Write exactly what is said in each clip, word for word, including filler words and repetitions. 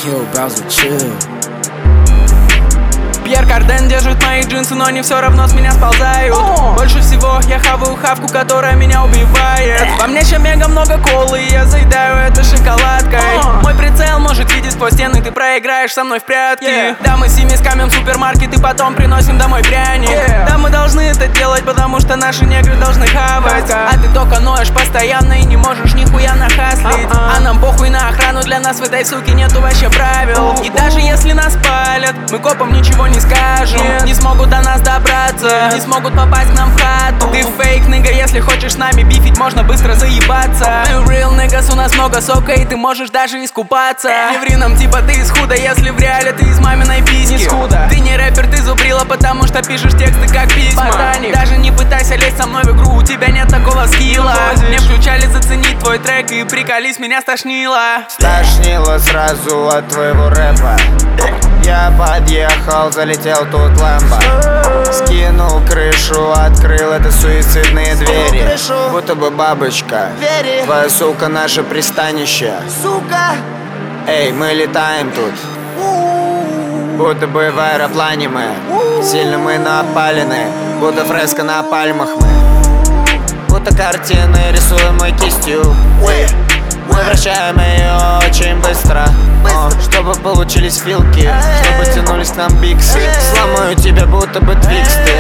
Yo, Bowser, chill. Пьер Карден держит мои джинсы, но они все равно с меня сползают. oh. Больше всего я хаваю хавку, которая меня убивает. Во мне еще мега много колы, и я заедаю это шоколадкой. oh. Мой прицел может видеть сквозь стены, ты проиграешь со мной в прятки. yeah. Да, мы с ними скамем супермаркет и потом приносим домой пряник. yeah. Да, мы должны это делать, потому что наши негры должны хавать. uh-huh. А ты только ноешь постоянно и не можешь нихуя нахаслить. uh-huh. А нам похуй на охрану, для нас в этой суке нету вообще правил. uh-huh. И даже если нас палят, мы копам ничего не скажем. yeah. Не смогут до нас добраться, yeah. не смогут попасть к нам в хату. Ты фейк, нига, если хочешь с нами бифить, можно быстро заебаться. Мы real niggas, у нас много сока, и ты можешь даже искупаться. Не ври нам, типа ты из худа, если в реале ты из маминой письки. Ты не рэпер, ты зубрила, потому что пишешь тексты как письма. Ботаник. Даже не пытайся лезть со мной в игру, у тебя нет такого скилла. Мне включали заценить твой трек, и приколись, меня стошнило. Стошнило сразу от твоего рэпа. Я подъехал, залетел тут лэмбо. Скинул крышу, открыл это суицидные двери. Будто бы бабочка, твоя сука наше пристанище. Сука! Эй, мы летаем тут, будто бы в аэроплане мы. Сильно мы напалены, будто фреска на пальмах мы. Будто картины рисуем мы кистью. Мы вращаем ее очень быстро, О, чтобы получились филки, чтобы тянулись к нам биксы. Сломаю тебя, будто бы твиксты.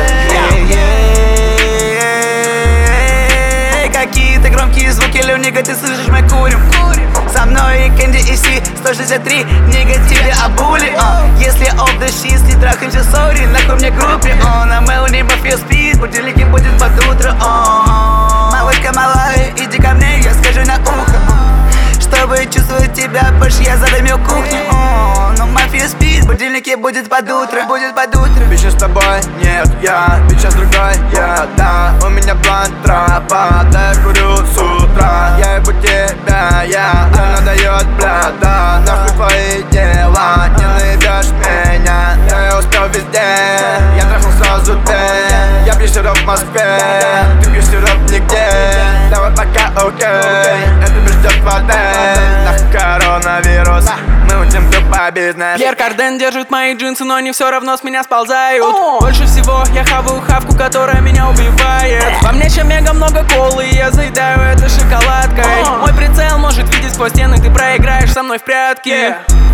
Какие-то громкие звуки, Люнига, ты слышишь, мы курим. Со мной и Кэнди и Си, сто шестьдесят три, негативе обули. Если off the shit, не трахаемся, сори, нахуй мне группе. На Мелани Мафия спит, будильники будет под утро. Малышка малая, иди ко мне, я скажу на ухо. Чтобы чувствовать тебя больше, я задымил кухню. О, но мафия спит, будильники будет под утро, будет под утро. Ведь с тобой, нет, я, ведь сейчас другой, я, да. У меня план тропа, да я курю с утра. Я ебу тебя, я, она дает, бля, да. Нахуй твои дела, не найдешь меня. Я успел везде, я трахнул сразу ты. Я пью сироп в Москве, ты пьешь сироп нигде. Давай пока, окей, это меня ждет в отель. Коронавирус, мы утим тупо бизнес. Пьер Карден держит мои джинсы, но они все равно с меня сползают. oh. Больше всего я хаваю хавку, которая меня убивает. Во мне еще мега много колы, и я заедаю это шоколадкой. oh. Мой прицел может видеть сквозь стены, ты проиграешь со мной в прятки. yeah.